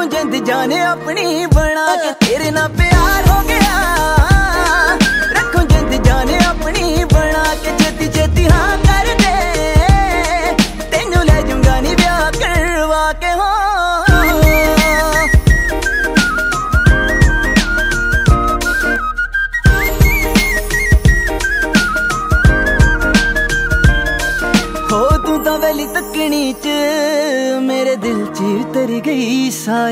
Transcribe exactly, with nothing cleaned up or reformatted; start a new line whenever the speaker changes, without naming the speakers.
रखूं जिंद जाने अपनी बना के, तेरे ना प्यार हो गया। रखूं जिंद जाने अपनी बना के, छेती छेती हाँ कर दे, तेनू ले जूंगा नी ब्याह करवा के। हो हो तू तां वेली तकनी च मेरे दिल च उतर गई सारी।